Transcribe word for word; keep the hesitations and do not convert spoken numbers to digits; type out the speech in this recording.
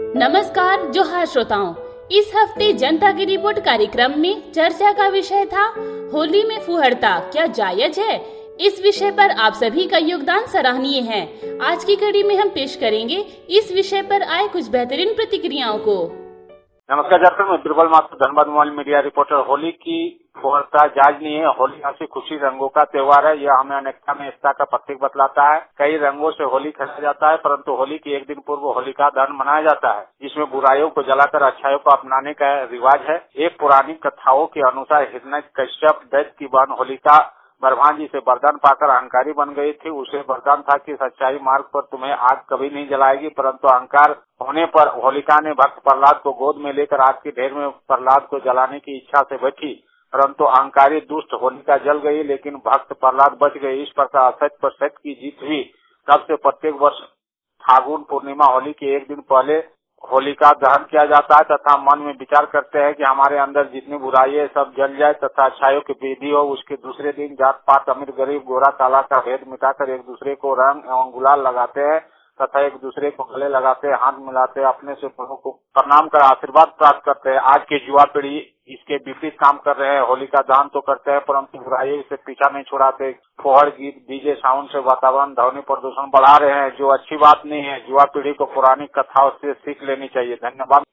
नमस्कार जोहार श्रोताओं। इस हफ्ते जनता की रिपोर्ट कार्यक्रम में चर्चा का विषय था होली में फुहड़ता क्या जायज है। इस विषय पर आप सभी का योगदान सराहनीय है। आज की कड़ी में हम पेश करेंगे इस विषय पर आए कुछ बेहतरीन प्रतिक्रियाओं को। नमस्कार दर्शक, मैं Birbal Mathur Dhanbad mobile media reporter. Holi की फुहड़ता जायज नहीं है। होली हंसी खुशी रंगों का त्योहार है। यह हमें अनेकता में एकता का प्रतीक बतलाता है। कई रंगों से होली खेला जाता है, परंतु होली के एक दिन पूर्व होलिका दहन मनाया जाता है, जिसमें बुराइयों को जलाकर अच्छाइयों को अपनाने का रिवाज है। एक पुरानी कथाओं के अनुसार हिरण्यकश्यप दैत्य की बहन होलिका ब्रह्मा जी से वरदान पाकर अहंकारी बन गई थी। उसे वरदान था कि सच्चाई मार्ग पर तुम्हें आग कभी नहीं जलाएगी, परंतु अहंकार होने पर होलिका ने भक्त प्रहलाद को गोद में लेकर आग के ढेर में प्रहलाद को जलाने की इच्छा से बैठी, परंतु अहंकारी दुष्ट होलिका जल गई, लेकिन भक्त प्रहलाद बच गए। इस प्रकार असत्य पर सत्य की जीत हुई। तब से प्रत्येक वर्ष फागुन पूर्णिमा होली के एक दिन पहले होलिका दहन किया जाता है तथा मन में विचार करते हैं कि हमारे अंदर जितनी बुराई है सब जल जाए तथा अच्छाइयों की वृद्धि हो। उसके दूसरे दिन जात पात अमीर गरीब गोरा काला का भेद मिटाकर एक दूसरे को रंग एवं गुलाल लगाते हैं तथा एक दूसरे को गले लगाते हैं, हाथ मिलाते हैं, अपने से बड़ों को प्रणाम कर आशीर्वाद प्राप्त करते हैं। आज की युवा पीढ़ी इसके विपरीत काम कर रहे हैं। होलिका दहन तो करते हैं, परंतु बुराई से पीछा नहीं छुड़ाते। फोहड़ गीत डीजे साउंड से वातावरण ध्वनि प्रदूषण बढ़ा रहे हैं, जो अच्छी बात नहीं है। युवा पीढ़ी को पुरानी कथाओं से सीख लेनी चाहिए। धन्यवाद।